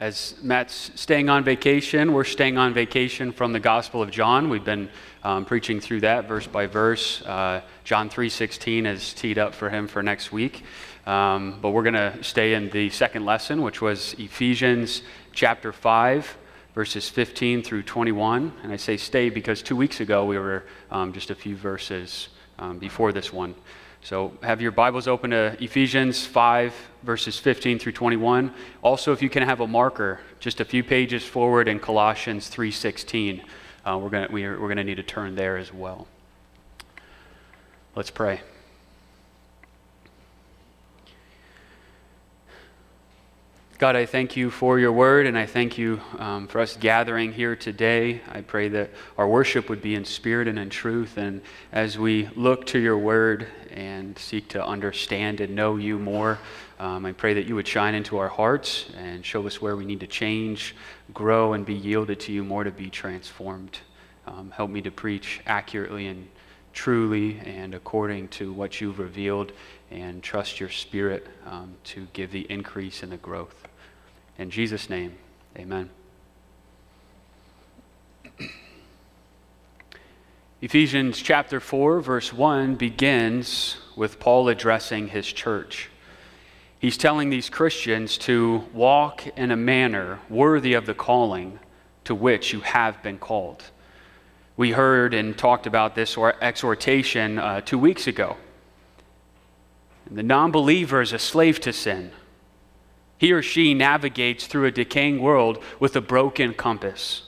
As Matt's staying on vacation, we're staying on vacation from the Gospel of John. We've been preaching through that verse by verse. John 3:16 is teed up for him for next week. But we're going to stay in the second lesson, which was Ephesians chapter 5, verses 15 through 21. And I say stay because 2 weeks ago we were just a few verses before this one. So have your Bibles open to Ephesians 5, verses 15 through 21. Also, if you can have a marker, just a few pages forward in Colossians 3:16, we're going to need to turn there as well. Let's pray. God, I thank you for your word, and I thank you for us gathering here today. I pray that our worship would be in spirit and in truth, and as we look to your word and seek to understand and know you more, I pray that you would shine into our hearts and show us where we need to change, grow, and be yielded to you more to be transformed. Help me to preach accurately and truly and according to what you've revealed, and trust your Spirit to give the increase and the growth. In Jesus' name, amen. Ephesians chapter 4, verse 1 begins with Paul addressing his church. He's telling these Christians to walk in a manner worthy of the calling to which you have been called. We heard and talked about this exhortation 2 weeks ago. The non-believer is a slave to sin. He or she navigates through a decaying world with a broken compass.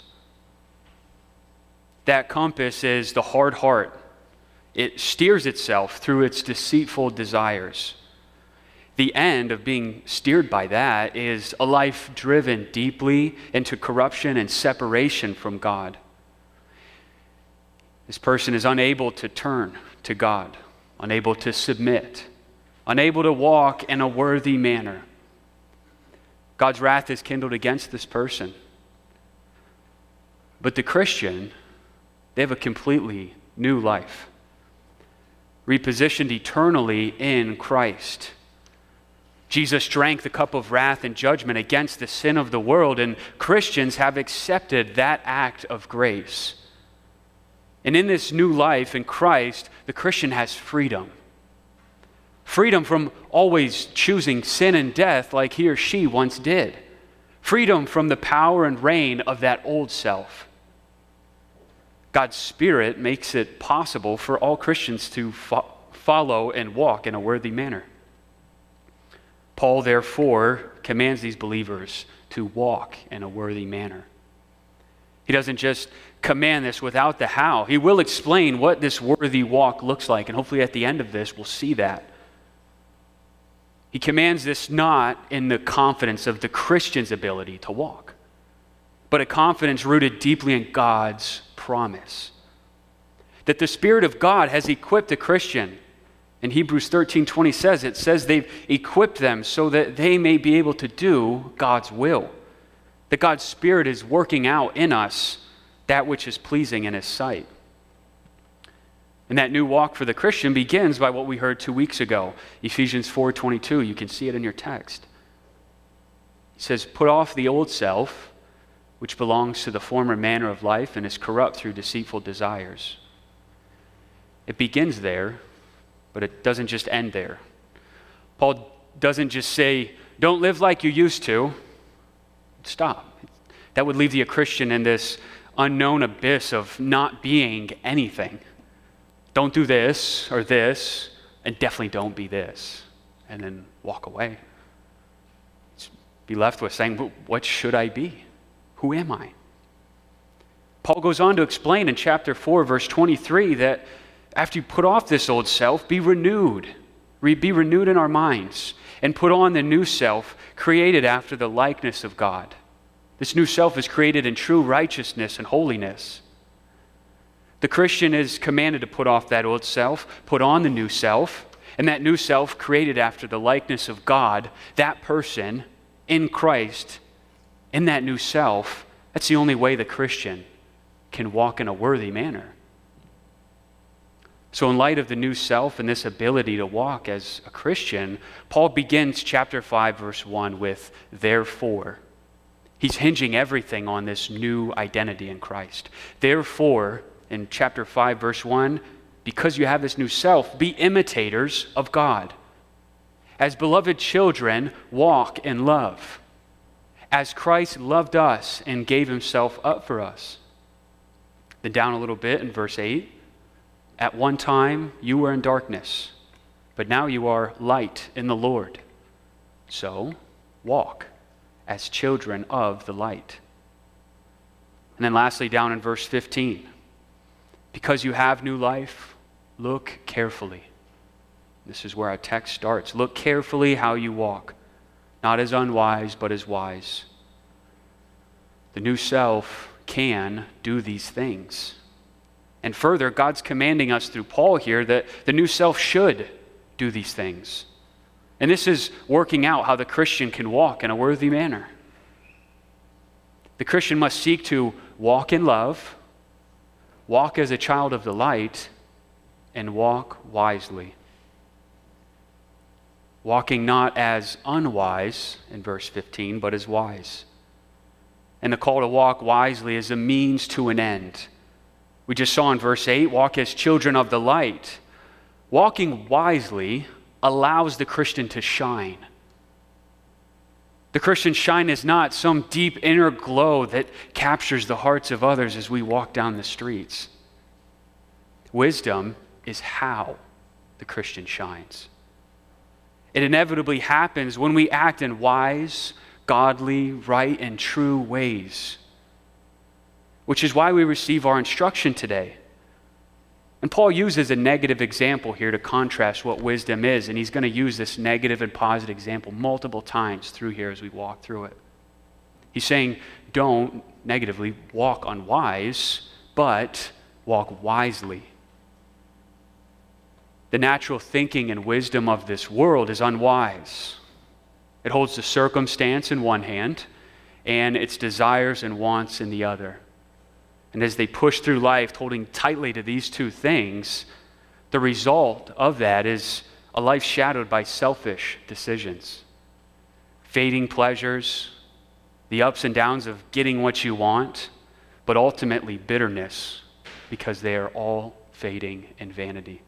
That compass is the hard heart. It steers itself through its deceitful desires. The end of being steered by that is a life driven deeply into corruption and separation from God. This person is unable to turn to God, unable to submit, unable to walk in a worthy manner. God's wrath is kindled against this person. But the Christian, they have a completely new life, repositioned eternally in Christ. Jesus drank the cup of wrath and judgment against the sin of the world, and Christians have accepted that act of grace. And in this new life in Christ, the Christian has freedom. Freedom from always choosing sin and death like he or she once did. Freedom from the power and reign of that old self. God's Spirit makes it possible for all Christians to follow and walk in a worthy manner. Paul, therefore, commands these believers to walk in a worthy manner. He doesn't just command this without the how. He will explain what this worthy walk looks like, and hopefully at the end of this we'll see that. He commands this not in the confidence of the Christian's ability to walk, but a confidence rooted deeply in God's promise. That the Spirit of God has equipped the Christian. In Hebrews 13:20 it says they've equipped them so that they may be able to do God's will. That God's Spirit is working out in us that which is pleasing in His sight. And that new walk for the Christian begins by what we heard 2 weeks ago, Ephesians 4:22. You can see it in your text. It says, put off the old self, which belongs to the former manner of life and is corrupt through deceitful desires. It begins there, but it doesn't just end there. Paul doesn't just say, don't live like you used to. Stop. That would leave the Christian in this unknown abyss of not being anything. Don't do this or this, and definitely don't be this, and then walk away. Just be left with saying, what should I be? Who am I? Paul goes on to explain in chapter 4, verse 23, that after you put off this old self, be renewed. Be renewed in our minds, and put on the new self, created after the likeness of God. This new self is created in true righteousness and holiness. The Christian is commanded to put off that old self, put on the new self, and that new self created after the likeness of God, that person in Christ, in that new self, that's the only way the Christian can walk in a worthy manner. So in light of the new self and this ability to walk as a Christian, Paul begins chapter 5, verse 1 with, therefore. He's hinging everything on this new identity in Christ. Therefore, in chapter 5, verse 1, because you have this new self, be imitators of God. As beloved children, walk in love, as Christ loved us and gave himself up for us. Then down a little bit in verse 8, at one time you were in darkness, but now you are light in the Lord. So walk as children of the light. And then lastly, down in verse 15, because you have new life, look carefully. This is where our text starts. Look carefully how you walk, not as unwise, but as wise. The new self can do these things. And further, God's commanding us through Paul here that the new self should do these things. And this is working out how the Christian can walk in a worthy manner. The Christian must seek to walk in love, walk as a child of the light, and walk wisely. Walking not as unwise, in verse 15, but as wise. And the call to walk wisely is a means to an end. We just saw in verse 8, walk as children of the light. Walking wisely allows the Christian to shine. The Christian shine is not some deep inner glow that captures the hearts of others as we walk down the streets. Wisdom is how the Christian shines. It inevitably happens when we act in wise, godly, right, and true ways, which is why we receive our instruction today. And Paul uses a negative example here to contrast what wisdom is, and he's going to use this negative and positive example multiple times through here as we walk through it. He's saying, don't negatively walk unwise, but walk wisely. The natural thinking and wisdom of this world is unwise. It holds the circumstance in one hand and its desires and wants in the other. And as they push through life holding tightly to these two things, the result of that is a life shadowed by selfish decisions, fading pleasures, the ups and downs of getting what you want, but ultimately bitterness because they are all fading in vanity.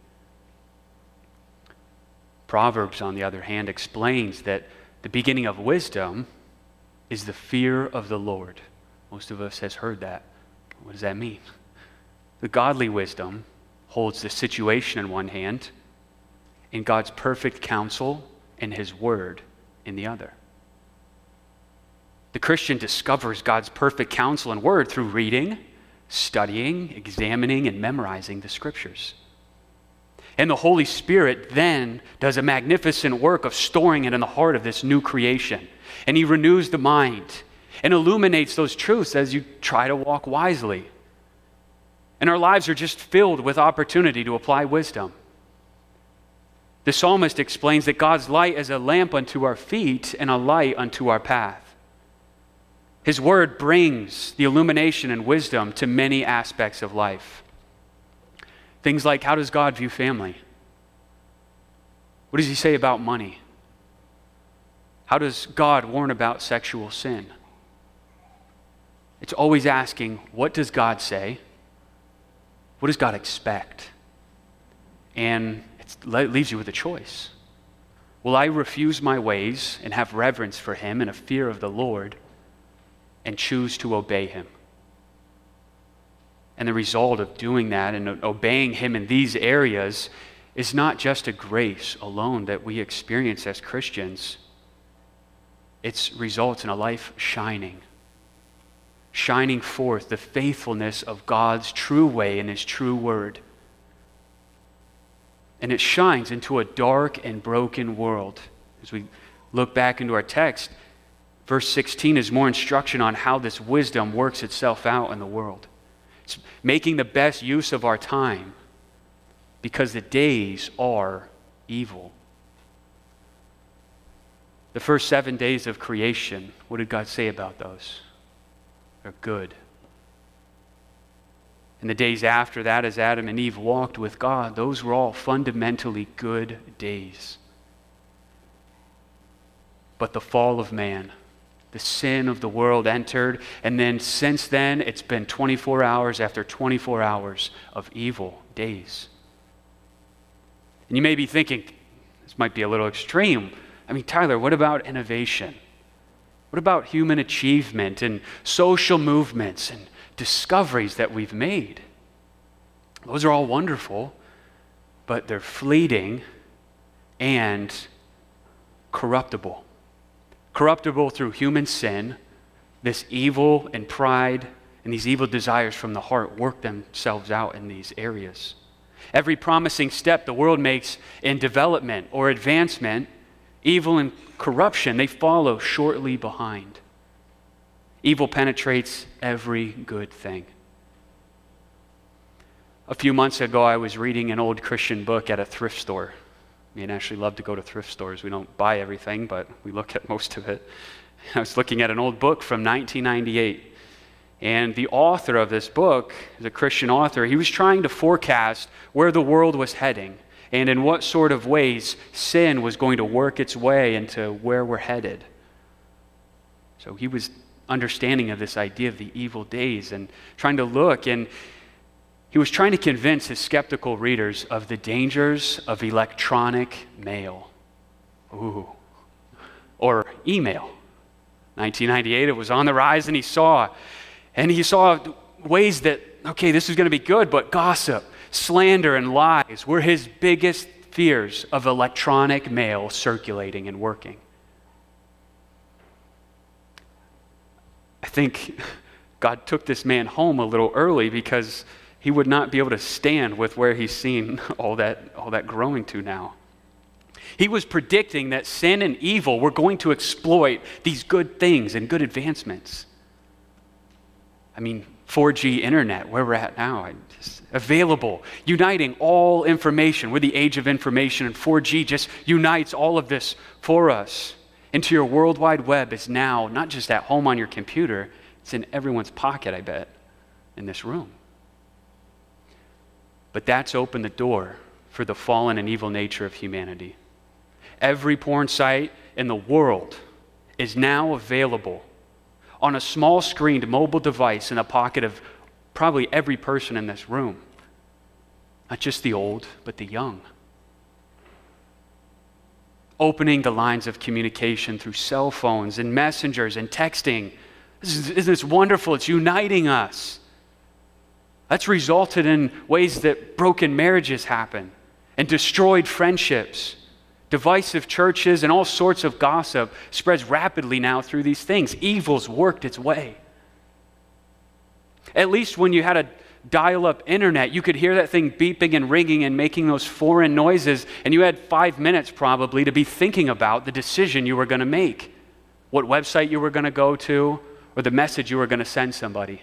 Proverbs, on the other hand, explains that the beginning of wisdom is the fear of the Lord. Most of us has heard that. What does that mean? The godly wisdom holds the situation in one hand and God's perfect counsel and his word in the other. The Christian discovers God's perfect counsel and word through reading, studying, examining, and memorizing the scriptures. And the Holy Spirit then does a magnificent work of storing it in the heart of this new creation. And he renews the mind and illuminates those truths as you try to walk wisely. And our lives are just filled with opportunity to apply wisdom. The psalmist explains that God's light is a lamp unto our feet and a light unto our path. His word brings the illumination and wisdom to many aspects of life. Things like, how does God view family? What does he say about money? How does God warn about sexual sin? It's always asking, what does God say? What does God expect? And it leaves you with a choice. Will I refuse my ways and have reverence for him and a fear of the Lord and choose to obey him? And the result of doing that and obeying him in these areas is not just a grace alone that we experience as Christians. It results in a life shining forth the faithfulness of God's true way and his true word. And it shines into a dark and broken world. As we look back into our text, verse 16 is more instruction on how this wisdom works itself out in the world. It's making the best use of our time because the days are evil. The first 7 days of creation, what did God say about those? They're good. And the days after that, as Adam and Eve walked with God, those were all fundamentally good days. But the fall of man, the sin of the world entered, and then since then, it's been 24 hours after 24 hours of evil days. And you may be thinking, this might be a little extreme. I mean, Tyler, what about innovation? What about human achievement and social movements and discoveries that we've made? Those are all wonderful, but they're fleeting and corruptible. Corruptible through human sin. This evil and pride and these evil desires from the heart work themselves out in these areas. Every promising step the world makes in development or advancement, evil and corruption, they follow shortly behind. Evil penetrates every good thing. A few months ago, I was reading an old Christian book at a thrift store. Me and Ashley love to go to thrift stores. We don't buy everything, but we look at most of it. I was looking at an old book from 1998. And the author of this book, the Christian author, he was trying to forecast where the world was heading and in what sort of ways sin was going to work its way into where we're headed. So he was understanding of this idea of the evil days and trying to look, and he was trying to convince his skeptical readers of the dangers of electronic mail. Or email. 1998, it was on the rise, and he saw ways that, okay, this is going to be good, but gossip, slander, and lies were his biggest fears of electronic mail circulating and working. I think God took this man home a little early because he would not be able to stand with where he's seen all that growing to now. He was predicting that sin and evil were going to exploit these good things and good advancements. I mean, 4G internet, where we're at now, available, uniting all information. We're the age of information, and 4G just unites all of this for us. Into your World Wide Web is now not just at home on your computer, it's in everyone's pocket, I bet, in this room. But that's opened the door for the fallen and evil nature of humanity. Every porn site in the world is now available on a small screened mobile device in the pocket of probably every person in this room. Not just the old, but the young. Opening the lines of communication through cell phones and messengers and texting. Isn't this wonderful? It's uniting us. That's resulted in ways that broken marriages happen and destroyed friendships. Divisive churches and all sorts of gossip spreads rapidly now through these things. Evil's worked its way. At least when you had a dial-up internet, you could hear that thing beeping and ringing and making those foreign noises, and you had 5 minutes probably to be thinking about the decision you were going to make, what website you were going to go to, or the message you were going to send somebody.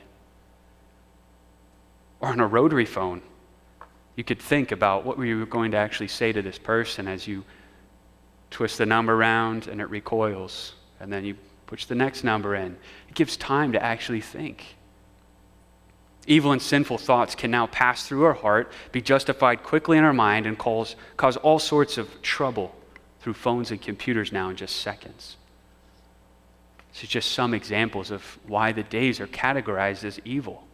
Or on a rotary phone, you could think about what you were going to actually say to this person as you twist the number around and it recoils, and then you push the next number in. It gives time to actually think. Evil and sinful thoughts can now pass through our heart, be justified quickly in our mind, and cause all sorts of trouble through phones and computers now in just seconds. This is just some examples of why the days are categorized as evil.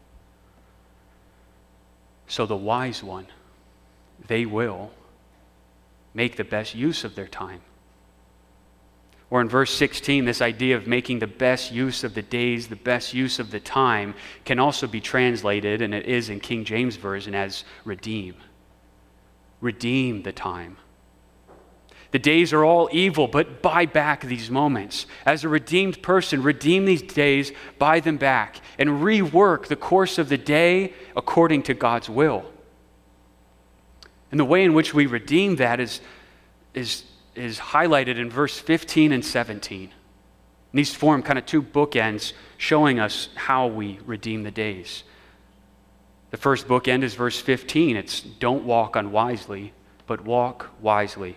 So the wise one, they will make the best use of their time. Or in verse 16, this idea of making the best use of the days, the best use of the time, can also be translated, and it is in King James Version, as redeem. Redeem the time. The days are all evil, but buy back these moments. As a redeemed person, redeem these days, buy them back, and rework the course of the day according to God's will. And the way in which we redeem that is highlighted in verse 15 and 17. And these form kind of two bookends showing us how we redeem the days. The first bookend is verse 15. It's don't walk unwisely, but walk wisely.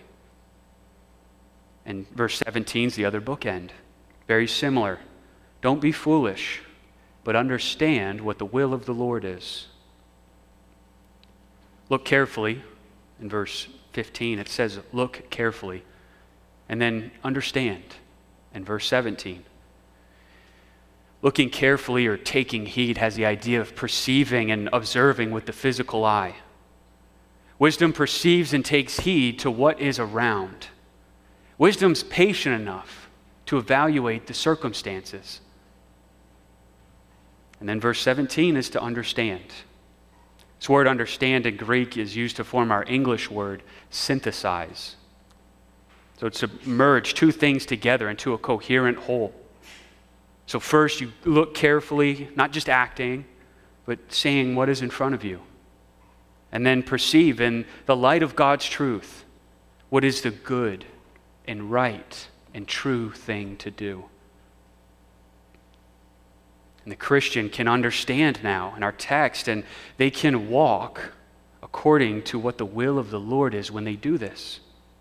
And verse 17 is the other bookend. Very similar. Don't be foolish, but understand what the will of the Lord is. Look carefully. In verse 15, it says, look carefully. And then understand in verse 17. Looking carefully or taking heed has the idea of perceiving and observing with the physical eye. Wisdom perceives and takes heed to what is around. Wisdom's patient enough to evaluate the circumstances. And then verse 17 is to understand. This word understand in Greek is used to form our English word synthesize. So it's to merge two things together into a coherent whole. So first you look carefully, not just acting, but seeing what is in front of you. And then perceive in the light of God's truth what is the good and right and true thing to do. And the Christian can understand now in our text, and they can walk according to what the will of the Lord is when they do this.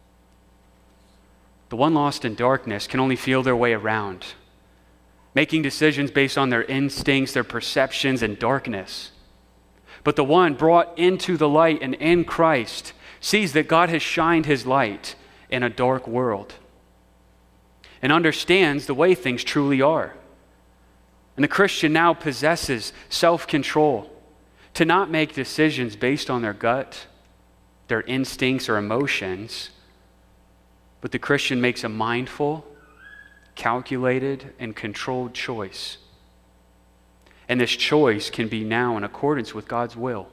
The one lost in darkness can only feel their way around, making decisions based on their instincts, their perceptions, and darkness. But the one brought into the light and in Christ sees that God has shined his light in a dark world and understands the way things truly are. And the Christian now possesses self-control to not make decisions based on their gut, their instincts, or emotions, but the Christian makes a mindful, calculated, and controlled choice. And this choice can be now in accordance with God's will.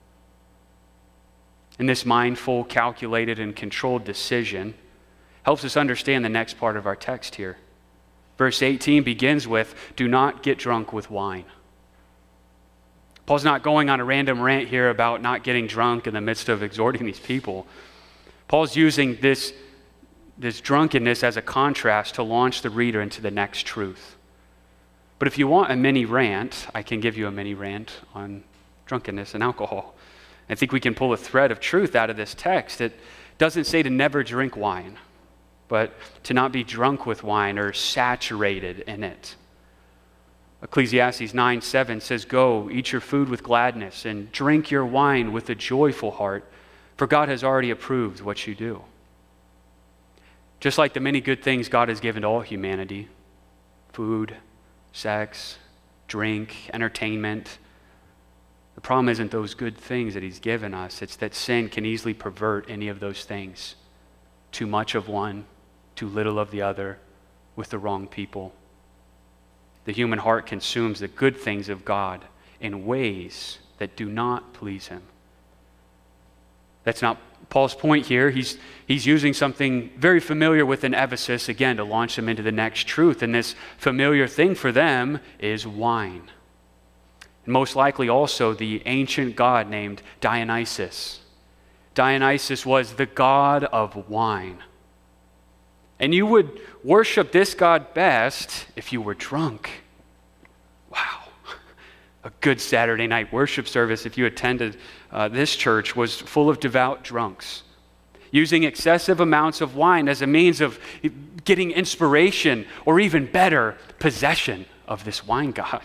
And this mindful, calculated, and controlled decision helps us understand the next part of our text here. Verse 18 begins with, "Do not get drunk with wine." Paul's not going on a random rant here about not getting drunk in the midst of exhorting these people. Paul's using this drunkenness as a contrast to launch the reader into the next truth. But if you want a mini rant, I can give you a mini rant on drunkenness and alcohol. I think we can pull a thread of truth out of this text. It doesn't say to never drink wine, but to not be drunk with wine or saturated in it. Ecclesiastes 9:7 says, "Go, eat your food with gladness and drink your wine with a joyful heart, for God has already approved what you do." Just like the many good things God has given to all humanity, food, sex, drink, entertainment, the problem isn't those good things that he's given us. It's that sin can easily pervert any of those things. Too much of one, too little of the other, with the wrong people. The human heart consumes the good things of God in ways that do not please him. That's not Paul's point here. He's using something very familiar within Ephesus, again, to launch them into the next truth. And this familiar thing for them is wine. And most likely also the ancient god named Dionysus. Dionysus was the god of wine. And you would worship this god best if you were drunk. Wow. A good Saturday night worship service, if you attended this church, was full of devout drunks, using excessive amounts of wine as a means of getting inspiration or even better, possession of this wine god.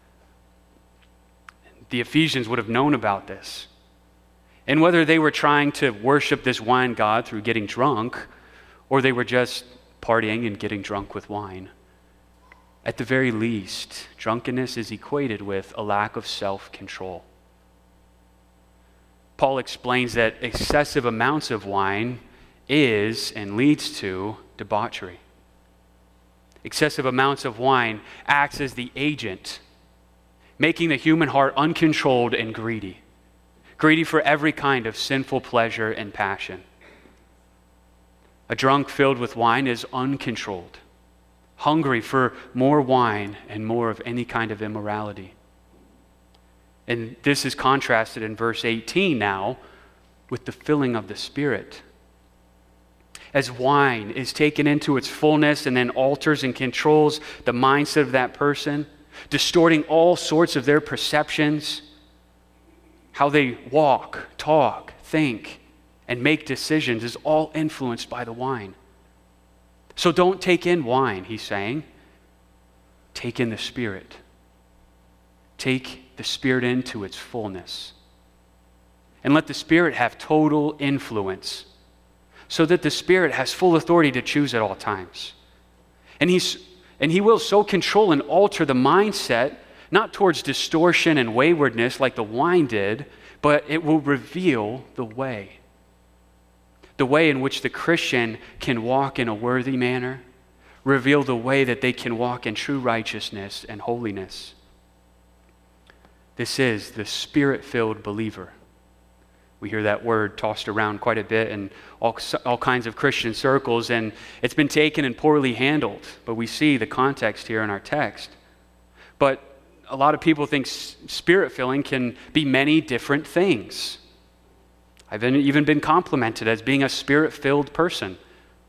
The Ephesians would have known about this. And whether they were trying to worship this wine god through getting drunk, or they were just partying and getting drunk with wine, at the very least, drunkenness is equated with a lack of self-control. Paul explains that excessive amounts of wine is and leads to debauchery. Excessive amounts of wine acts as the agent, making the human heart uncontrolled and greedy for every kind of sinful pleasure and passion. A drunk filled with wine is uncontrolled, hungry for more wine and more of any kind of immorality. And this is contrasted in verse 18 now with the filling of the Spirit. As wine is taken into its fullness and then alters and controls the mindset of that person, distorting all sorts of their perceptions, how they walk, talk, think, and make decisions is all influenced by the wine. So don't take in wine, he's saying. Take in the Spirit. Take the Spirit into its fullness. And let the Spirit have total influence so that the Spirit has full authority to choose at all times. And he's And he will so control and alter the mindset, not towards distortion and waywardness like the wine did, but it will reveal the way. The way in which the Christian can walk in a worthy manner, reveal the way that they can walk in true righteousness and holiness. This is the Spirit-filled believer. We hear that word tossed around quite a bit in all kinds of Christian circles, and it's been taken and poorly handled. But we see the context here in our text. But a lot of people think Spirit-filling can be many different things. I've even been complimented as being a Spirit-filled person.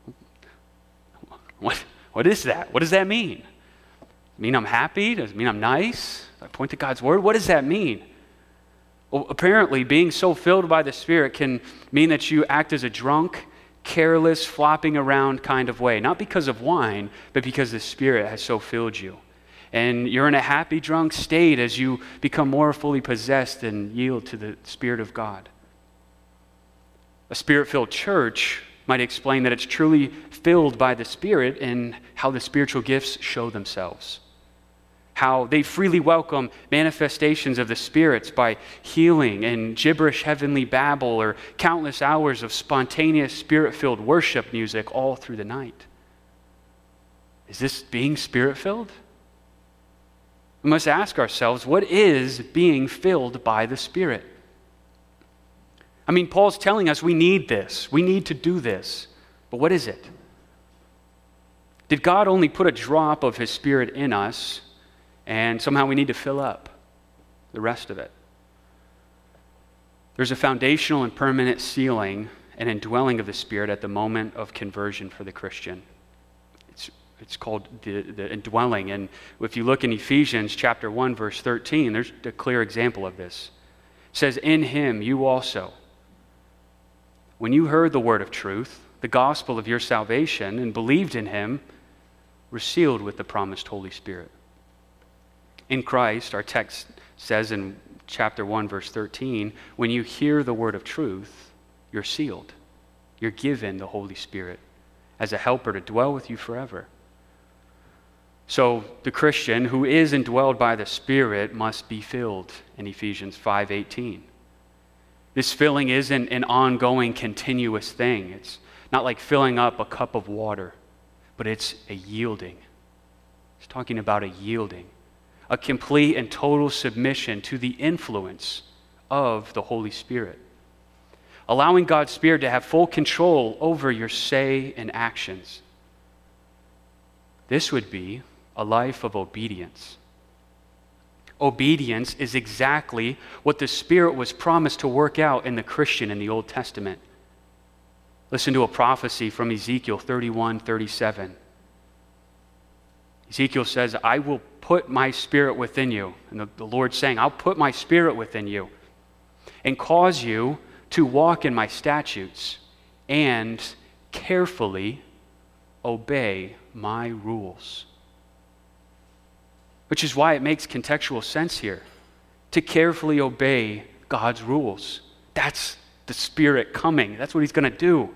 What is that? What does that mean? Mean I'm happy? Does it mean I'm nice? Do I point to God's word? What does that mean? Well, apparently, being so filled by the Spirit can mean that you act as a drunk, careless, flopping around kind of way. Not because of wine, but because the Spirit has so filled you. And you're in a happy, drunk state as you become more fully possessed and yield to the Spirit of God. A Spirit-filled church might explain that it's truly filled by the Spirit and how the spiritual gifts show themselves. How they freely welcome manifestations of the spirits by healing and gibberish heavenly babble or countless hours of spontaneous Spirit-filled worship music all through the night. Is this being Spirit-filled? We must ask ourselves, what is being filled by the Spirit? I mean, Paul's telling us we need this. We need to do this. But what is it? Did God only put a drop of His Spirit in us, and somehow we need to fill up the rest of it? There's a foundational and permanent sealing and indwelling of the Spirit at the moment of conversion for the Christian. It's called the indwelling. And if you look in Ephesians chapter 1, verse 13, there's a clear example of this. It says, "In Him you also, when you heard the word of truth, the gospel of your salvation, and believed in Him, were sealed with the promised Holy Spirit." In Christ, our text says in chapter 1, verse 13, when you hear the word of truth, you're sealed. You're given the Holy Spirit as a helper to dwell with you forever. So the Christian who is indwelled by the Spirit must be filled in Ephesians 5:18. This filling isn't an ongoing, continuous thing. It's not like filling up a cup of water, but it's a yielding. It's talking about a yielding, a complete and total submission to the influence of the Holy Spirit, allowing God's Spirit to have full control over your say and actions. This would be a life of obedience. Obedience is exactly what the Spirit was promised to work out in the Christian in the Old Testament. Listen to a prophecy from Ezekiel 31:37. Ezekiel says, "I will put my Spirit within you." And the Lord's saying, "I'll put my Spirit within you and cause you to walk in my statutes and carefully obey my rules." Which is why it makes contextual sense here, to carefully obey God's rules. That's the Spirit coming. That's what He's going to do.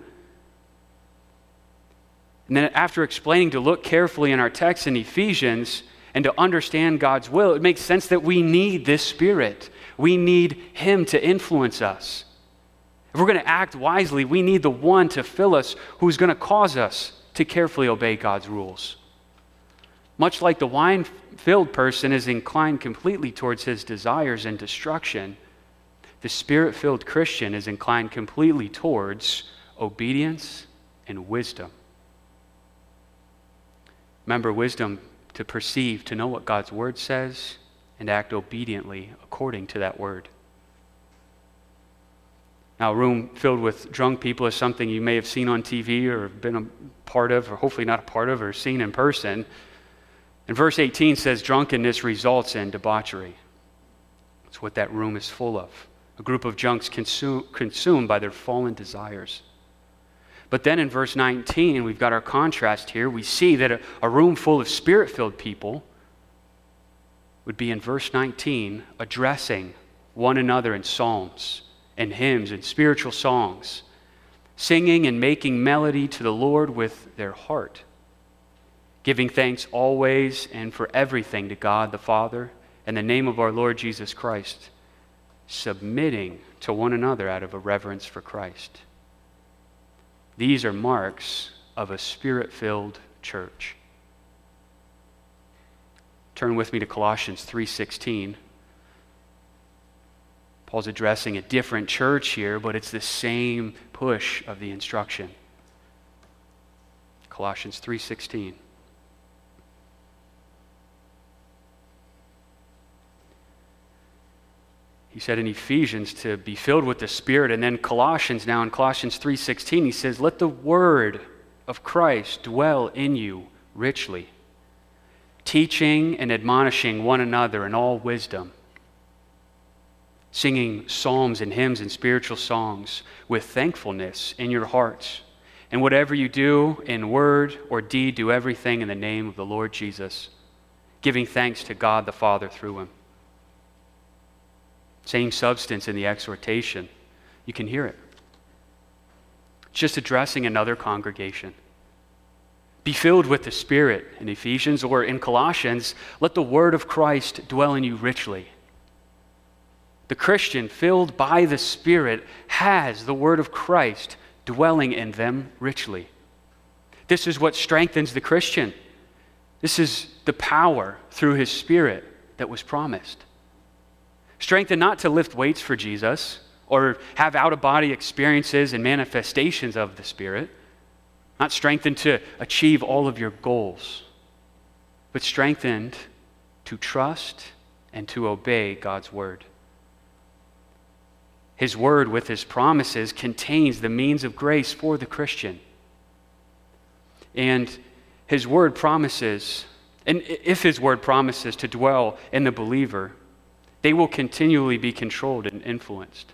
And then after explaining to look carefully in our text in Ephesians and to understand God's will, it makes sense that we need this Spirit. We need Him to influence us. If we're going to act wisely, we need the one to fill us who's going to cause us to carefully obey God's rules. Much like the wine-filled person is inclined completely towards his desires and destruction, the Spirit-filled Christian is inclined completely towards obedience and wisdom. Remember, wisdom to perceive, to know what God's word says, and act obediently according to that word. Now, a room filled with drunk people is something you may have seen on TV or been a part of, or hopefully not a part of, or seen in person. And verse 18 says drunkenness results in debauchery. It's what that room is full of. A group of junks consumed by their fallen desires. But then in verse 19, we've got our contrast here. We see that a room full of Spirit-filled people would be in verse 19 addressing one another in psalms and hymns and spiritual songs, singing and making melody to the Lord with their heart, giving thanks always and for everything to God the Father in the name of our Lord Jesus Christ, submitting to one another out of a reverence for Christ. These are marks of a Spirit-filled church. Turn with me to Colossians 3:16. Paul's addressing a different church here, but it's the same push of the instruction. Colossians 3:16. He said in Ephesians to be filled with the Spirit, and then Colossians, now in Colossians 3:16, he says, let the word of Christ dwell in you richly, teaching and admonishing one another in all wisdom, singing psalms and hymns and spiritual songs with thankfulness in your hearts. And whatever you do in word or deed, do everything in the name of the Lord Jesus, giving thanks to God the Father through him. Same substance in the exhortation. You can hear it. It's just addressing another congregation. Be filled with the Spirit in Ephesians, or in Colossians, let the word of Christ dwell in you richly. The Christian filled by the Spirit has the word of Christ dwelling in them richly. This is what strengthens the Christian. This is the power through his Spirit that was promised. Strengthened not to lift weights for Jesus or have out-of-body experiences and manifestations of the Spirit. Not strengthened to achieve all of your goals, but strengthened to trust and to obey God's word. His word with his promises contains the means of grace for the Christian. And his word promises, and if his word promises to dwell in the believer, they will continually be controlled and influenced.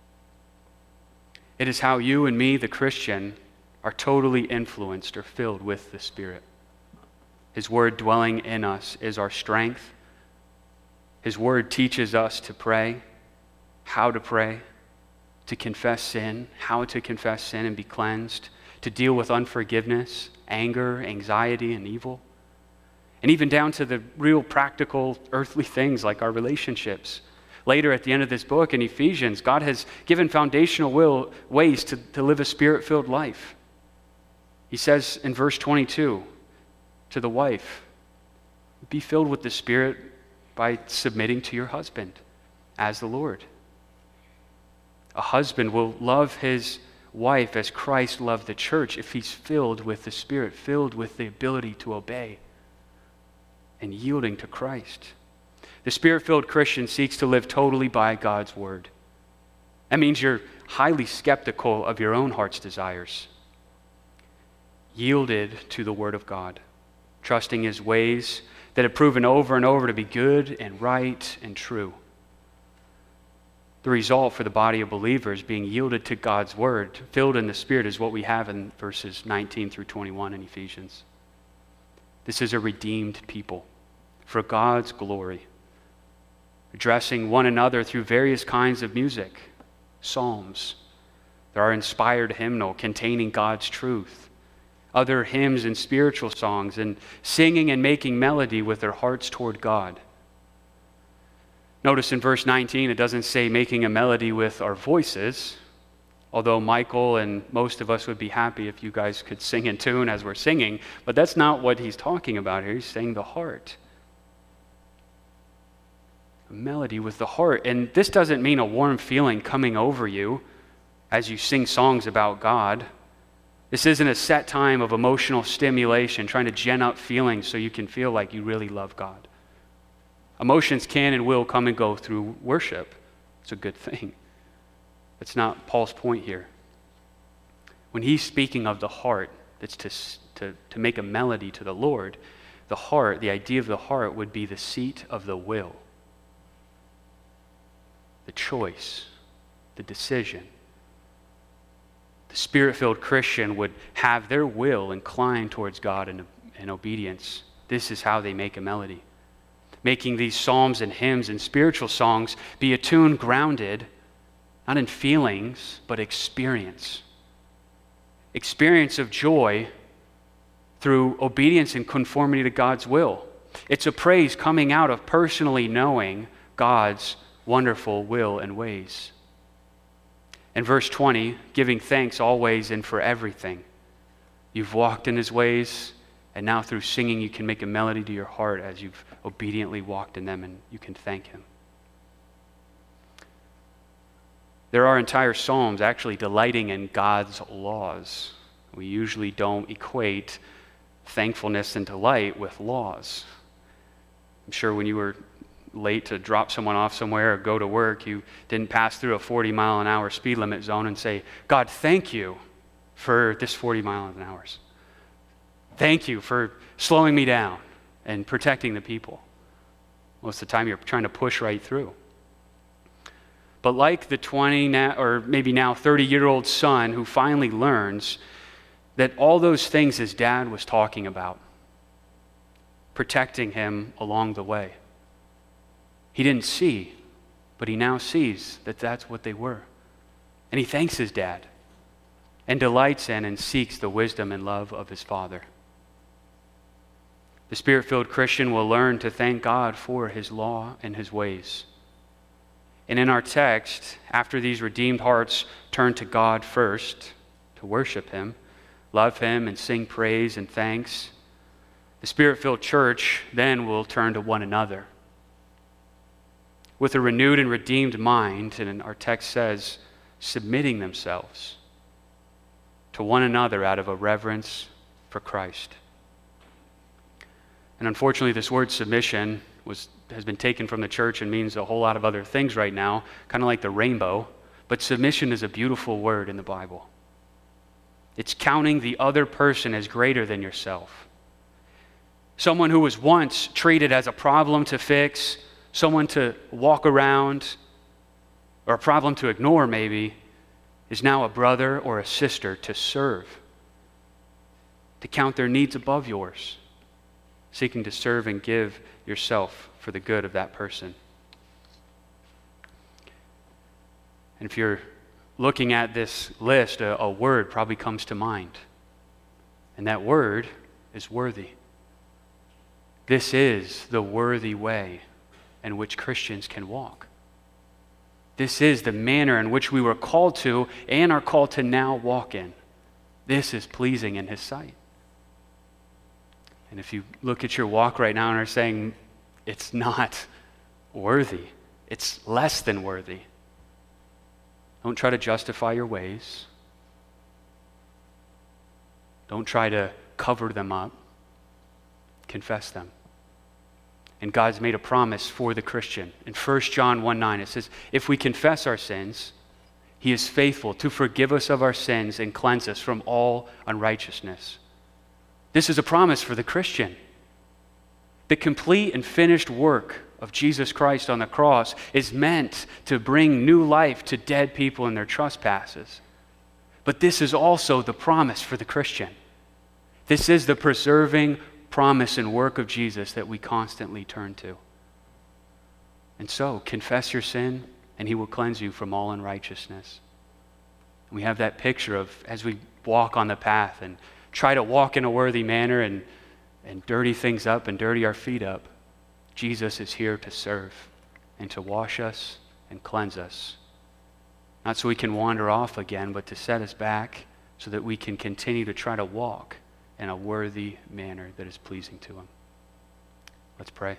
It is how you and me, the Christian, are totally influenced or filled with the Spirit. His word dwelling in us is our strength. His word teaches us to pray, how to pray, to confess sin, how to confess sin and be cleansed, to deal with unforgiveness, anger, anxiety, and evil. And even down to the real practical earthly things like our relationships. Later at the end of this book in Ephesians, God has given foundational ways to live a Spirit-filled life. He says in verse 22 to the wife, be filled with the Spirit by submitting to your husband as the Lord. A husband will love his wife as Christ loved the church if he's filled with the Spirit, filled with the ability to obey and yielding to Christ. The Spirit-filled Christian seeks to live totally by God's word. That means you're highly skeptical of your own heart's desires, yielded to the word of God, trusting his ways that have proven over and over to be good and right and true. The result for the body of believers being yielded to God's word, filled in the Spirit, is what we have in verses 19 through 21 in Ephesians. This is a redeemed people for God's glory, addressing one another through various kinds of music, psalms. There are inspired hymnal containing God's truth, other hymns and spiritual songs, and singing and making melody with their hearts toward God. Notice in verse 19, it doesn't say making a melody with our voices, although Michael and most of us would be happy if you guys could sing in tune as we're singing, but that's not what he's talking about here. He's saying the heart. A melody with the heart. And this doesn't mean a warm feeling coming over you as you sing songs about God. This isn't a set time of emotional stimulation, trying to gen up feelings so you can feel like you really love God. Emotions can and will come and go through worship. It's a good thing. That's not Paul's point here. When he's speaking of the heart, that's to make a melody to the Lord, the heart, the idea of the heart would be the seat of the will, the choice, the decision. The Spirit-filled Christian would have their will inclined towards God in obedience. This is how they make a melody. Making these psalms and hymns and spiritual songs be a tune grounded not in feelings, but experience. Experience of joy through obedience and conformity to God's will. It's a praise coming out of personally knowing God's wonderful will and ways. In verse 20, giving thanks always and for everything. You've walked in his ways, and now through singing you can make a melody to your heart as you've obediently walked in them, and you can thank him. There are entire psalms actually delighting in God's laws. We usually don't equate thankfulness and delight with laws. I'm sure when you were late to drop someone off somewhere or go to work, you didn't pass through a 40-mile-an-hour speed limit zone and say, God, thank you for this 40 miles an hour. Thank you for slowing me down and protecting the people. Most of the time you're trying to push right through. But like the 20 or maybe now 30-year-old son who finally learns that all those things his dad was talking about, protecting him along the way. He didn't see, but he now sees that that's what they were. And he thanks his dad and delights in and seeks the wisdom and love of his father. The Spirit-filled Christian will learn to thank God for his law and his ways. And in our text, after these redeemed hearts turn to God first, to worship him, love him, and sing praise and thanks, the Spirit-filled church then will turn to one another. With a renewed and redeemed mind, and our text says, submitting themselves to one another out of a reverence for Christ. And unfortunately, this word submission has been taken from the church and means a whole lot of other things right now, kind of like the rainbow. But submission is a beautiful word in the Bible. It's counting the other person as greater than yourself. Someone who was once treated as a problem to fix, someone to walk around, or a problem to ignore maybe, is now a brother or a sister to serve, to count their needs above yours, seeking to serve and give yourself for the good of that person. And if you're looking at this list, a word probably comes to mind. And that word is worthy. This is the worthy way in which Christians can walk. This is the manner in which we were called to and are called to now walk in. This is pleasing in his sight. And if you look at your walk right now and are saying, it's not worthy, it's less than worthy, don't try to justify your ways. Don't try to cover them up. Confess them. And God's made a promise for the Christian. In 1 John 1:9, it says, if we confess our sins, he is faithful to forgive us of our sins and cleanse us from all unrighteousness. This is a promise for the Christian. The complete and finished work of Jesus Christ on the cross is meant to bring new life to dead people in their trespasses. But this is also the promise for the Christian. This is the preserving promise and work of Jesus that we constantly turn to. And so, confess your sin, and he will cleanse you from all unrighteousness. And we have that picture of as we walk on the path and try to walk in a worthy manner and dirty things up and dirty our feet up, Jesus is here to serve and to wash us and cleanse us. Not so we can wander off again, but to set us back so that we can continue to try to walk in a worthy manner that is pleasing to him. Let's pray.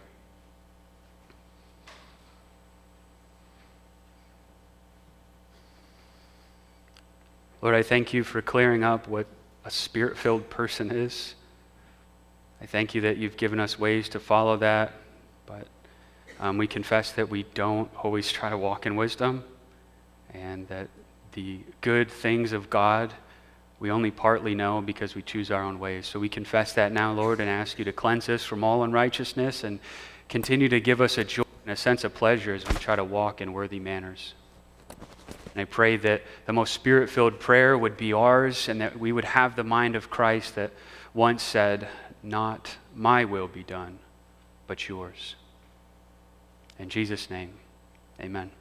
Lord, I thank you for clearing up what a Spirit-filled person is. I thank you that you've given us ways to follow that, but we confess that we don't always try to walk in wisdom, and that the good things of God we only partly know because we choose our own ways. So we confess that now, Lord, and ask you to cleanse us from all unrighteousness and continue to give us a joy and a sense of pleasure as we try to walk in worthy manners. And I pray that the most Spirit-filled prayer would be ours, and that we would have the mind of Christ that once said, not my will be done, but yours. In Jesus' name, amen.